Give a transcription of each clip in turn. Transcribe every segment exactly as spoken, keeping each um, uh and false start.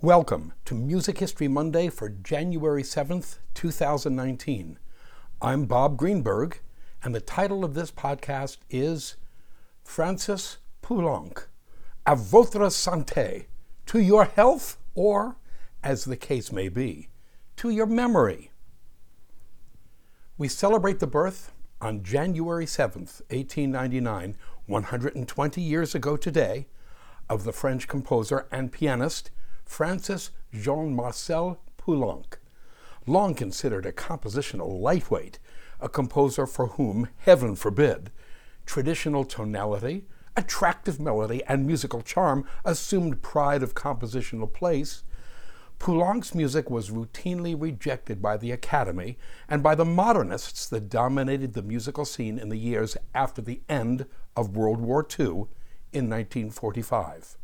Welcome to Music History Monday for January seventh, two thousand nineteen. I'm Bob Greenberg, and the title of this podcast is Francis Poulenc, à votre santé, to your health, or, as the case may be, to your memory. We celebrate the birth on January seventh, eighteen ninety-nine, one hundred twenty years ago today, of the French composer and pianist Francis Jean-Marcel Poulenc, long considered a compositional lightweight, a composer for whom, heaven forbid, traditional tonality, attractive melody, and musical charm assumed pride of compositional place. Poulenc's music was routinely rejected by the Academy and by the modernists that dominated the musical scene in the years after the end of World War Two in nineteen forty-five.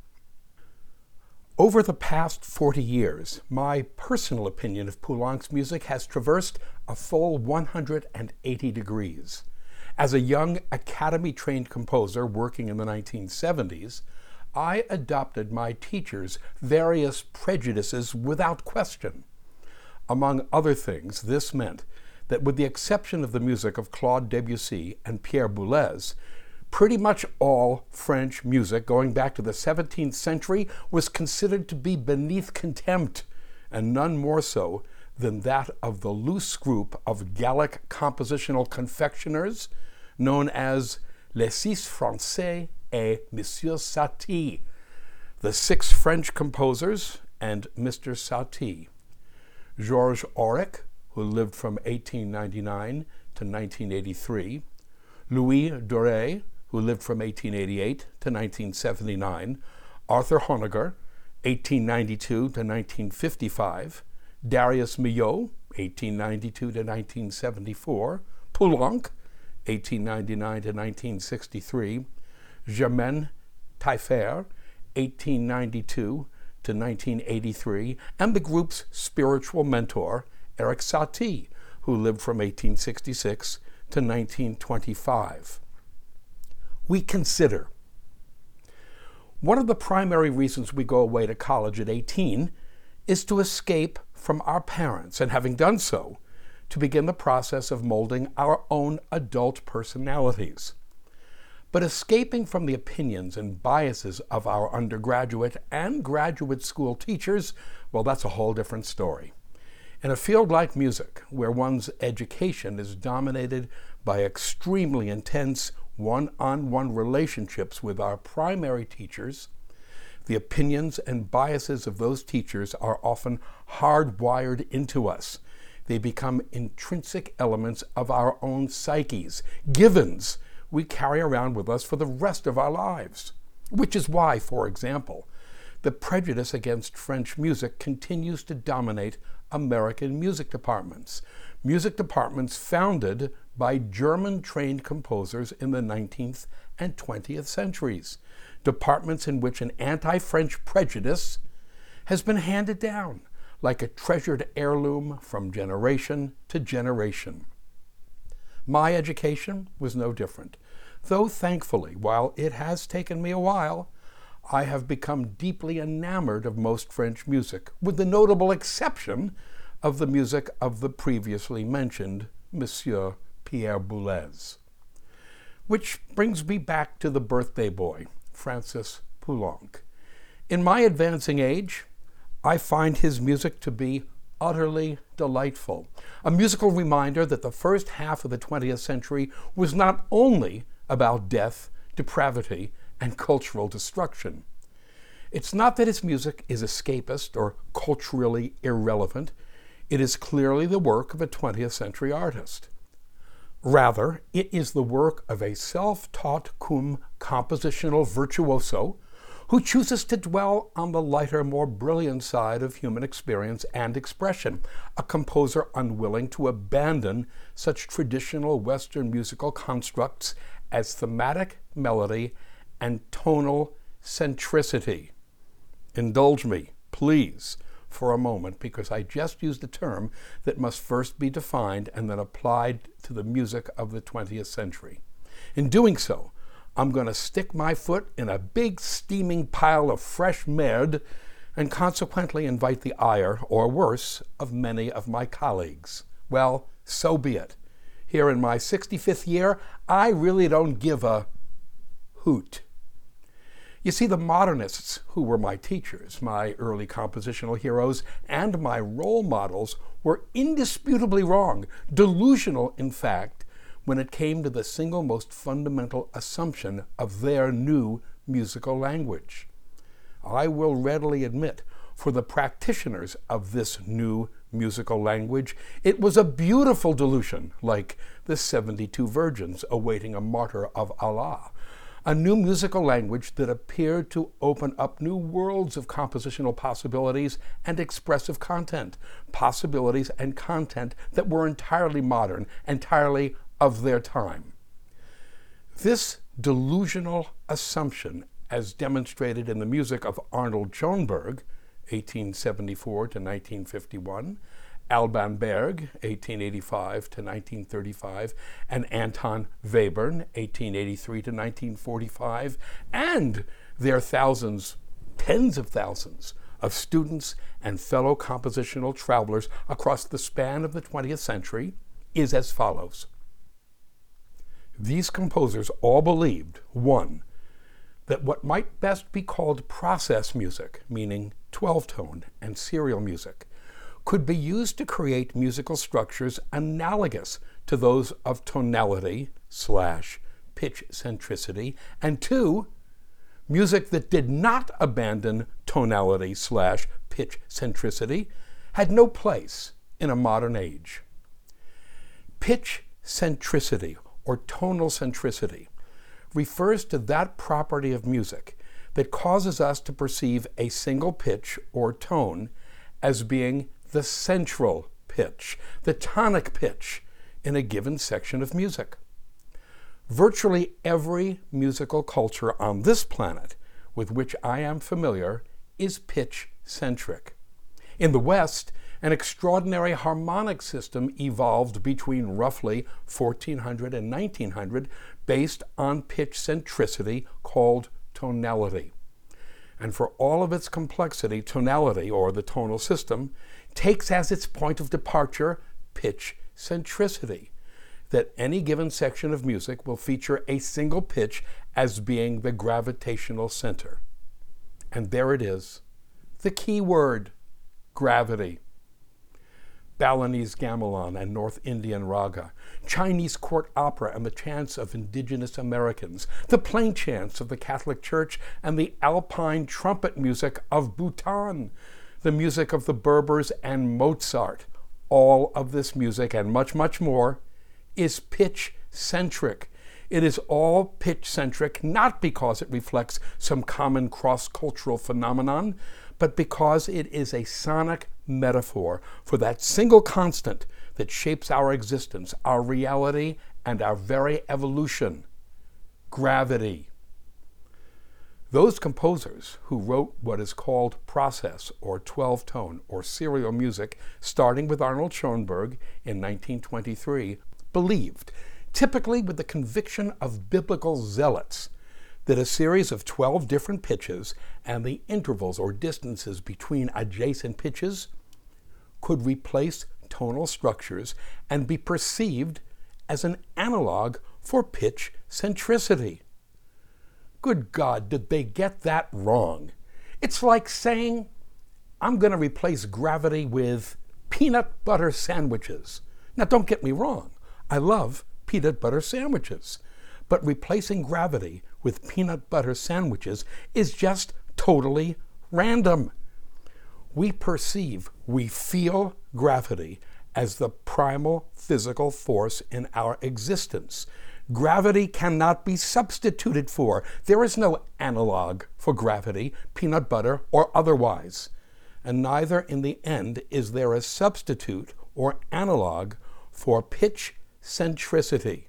Over the past forty years, my personal opinion of Poulenc's music has traversed a full one hundred eighty degrees. As a young Academy-trained composer working in the nineteen seventies, I adopted my teacher's various prejudices without question. Among other things, this meant that with the exception of the music of Claude Debussy and Pierre Boulez, pretty much all French music going back to the seventeenth century was considered to be beneath contempt, and none more so than that of the loose group of Gallic compositional confectioners known as Les Six Français et Monsieur Satie, the six French composers and Mister Satie. Georges Auric, who lived from eighteen ninety-nine to nineteen eighty-three, Louis Doré, who lived from eighteen eighty-eight to nineteen seventy-nine, Arthur Honegger, eighteen ninety-two to nineteen fifty-five, Darius Milhaud, eighteen ninety-two to nineteen seventy-four, Poulenc, eighteen ninety-nine to nineteen sixty-three, Germaine Taillefer, eighteen ninety-two to nineteen eighty-three, and the group's spiritual mentor, Erik Satie, who lived from eighteen sixty-six to nineteen twenty-five. We consider. One of the primary reasons we go away to college at eighteen is to escape from our parents, and having done so, to begin the process of molding our own adult personalities. But escaping from the opinions and biases of our undergraduate and graduate school teachers, well, that's a whole different story. In a field like music, where one's education is dominated by extremely intense one-on-one relationships with our primary teachers, the opinions and biases of those teachers are often hardwired into us. They become intrinsic elements of our own psyches, givens we carry around with us for the rest of our lives. Which is why, for example, the prejudice against French music continues to dominate American music departments. Music departments founded by German-trained composers in the nineteenth and twentieth centuries. Departments in which an anti-French prejudice has been handed down like a treasured heirloom from generation to generation. My education was no different, though thankfully, while it has taken me a while, I have become deeply enamored of most French music, with the notable exception of the music of the previously mentioned Monsieur Pierre Boulez. Which brings me back to the birthday boy, Francis Poulenc. In my advancing age, I find his music to be utterly delightful, a musical reminder that the first half of the twentieth century was not only about death, depravity, and cultural destruction. It's not that his music is escapist or culturally irrelevant. It is clearly the work of a twentieth century artist. Rather, it is the work of a self-taught cum compositional virtuoso who chooses to dwell on the lighter, more brilliant side of human experience and expression, a composer unwilling to abandon such traditional Western musical constructs as thematic melody and tonal centricity. Indulge me, please, for a moment, because I just used a term that must first be defined and then applied to the music of the twentieth century. In doing so, I'm going to stick my foot in a big steaming pile of fresh merde and consequently invite the ire, or worse, of many of my colleagues. Well, so be it. Here in my sixty-fifth year, I really don't give a hoot. You see, the modernists who were my teachers, my early compositional heroes, and my role models were indisputably wrong, delusional, in fact, when it came to the single most fundamental assumption of their new musical language. I will readily admit, for the practitioners of this new musical language, it was a beautiful delusion, like the seventy-two virgins awaiting a martyr of Allah. A new musical language that appeared to open up new worlds of compositional possibilities and expressive content, possibilities and content that were entirely modern, entirely of their time. This delusional assumption, as demonstrated in the music of Arnold Schoenberg, eighteen seventy-four to nineteen fifty-one, Alban Berg, eighteen eighty-five to nineteen thirty-five, and Anton Webern, eighteen eighty-three to nineteen forty-five, and their thousands, tens of thousands of students and fellow compositional travelers across the span of the twentieth century, is as follows. These composers all believed, one, that what might best be called process music, meaning twelve-tone and serial music, could be used to create musical structures analogous to those of tonality slash pitch centricity, and two, music that did not abandon tonality slash pitch centricity had no place in a modern age. Pitch centricity, or tonal centricity, refers to that property of music that causes us to perceive a single pitch or tone as being the central pitch, the tonic pitch in a given section of music. Virtually every musical culture on this planet with which I am familiar is pitch-centric. In the West, an extraordinary harmonic system evolved between roughly fourteen hundred and nineteen hundred based on pitch centricity called tonality. And for all of its complexity, tonality, or the tonal system, takes as its point of departure pitch centricity, that any given section of music will feature a single pitch as being the gravitational center. And there it is, the key word, gravity. Balinese gamelan and North Indian raga, Chinese court opera and the chants of indigenous Americans, the plain chants of the Catholic Church, and the alpine trumpet music of Bhutan, the music of the Berbers and Mozart. All of this music and much, much more is pitch-centric. It is all pitch-centric, not because it reflects some common cross-cultural phenomenon, but because it is a sonic metaphor for that single constant that shapes our existence, our reality, and our very evolution, gravity. Those composers who wrote what is called process or twelve-tone or serial music, starting with Arnold Schoenberg in nineteen twenty-three, believed, typically with the conviction of biblical zealots, that a series of twelve different pitches and the intervals or distances between adjacent pitches could replace tonal structures and be perceived as an analog for pitch centricity. Good God, did they get that wrong? It's like saying, I'm going to replace gravity with peanut butter sandwiches. Now, don't get me wrong. I love peanut butter sandwiches. But replacing gravity with peanut butter sandwiches is just totally random. We perceive, we feel gravity as the primal physical force in our existence. Gravity cannot be substituted for. There is no analog for gravity, peanut butter, or otherwise. And neither in the end is there a substitute or analog for pitch centricity.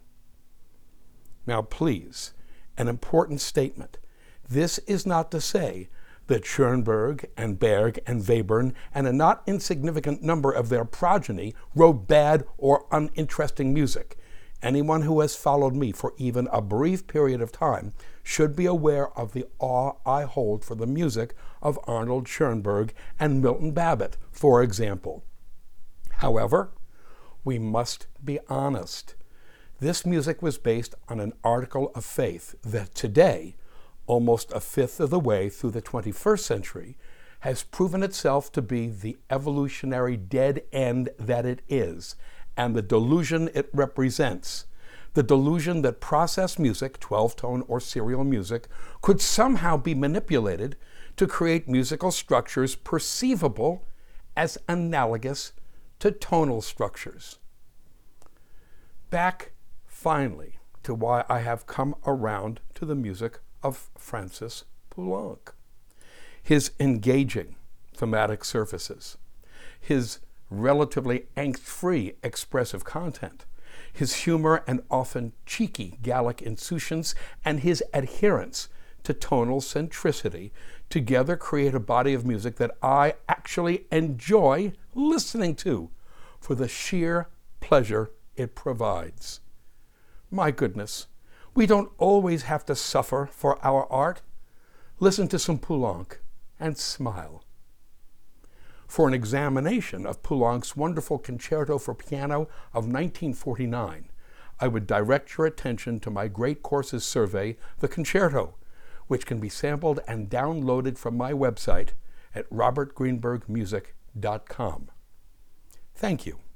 Now, please, an important statement. This is not to say that Schoenberg and Berg and Webern and a not insignificant number of their progeny wrote bad or uninteresting music. Anyone who has followed me for even a brief period of time should be aware of the awe I hold for the music of Arnold Schoenberg and Milton Babbitt, for example. However, we must be honest. This music was based on an article of faith that today, almost a fifth of the way through the twenty-first century, has proven itself to be the evolutionary dead end that it is, and the delusion it represents. The delusion that processed music, twelve-tone or serial music, could somehow be manipulated to create musical structures perceivable as analogous to tonal structures. Back, finally, to why I have come around to the music of Francis Poulenc. His engaging thematic surfaces, his relatively angst-free expressive content, his humor and often cheeky Gallic insouciance, and his adherence to tonal centricity together create a body of music that I actually enjoy listening to for the sheer pleasure it provides. My goodness, we don't always have to suffer for our art. Listen to some Poulenc and smile. For an examination of Poulenc's wonderful concerto for piano of nineteen forty-nine, I would direct your attention to my Great Courses survey, The Concerto, which can be sampled and downloaded from my website at robert greenberg music dot com. Thank you.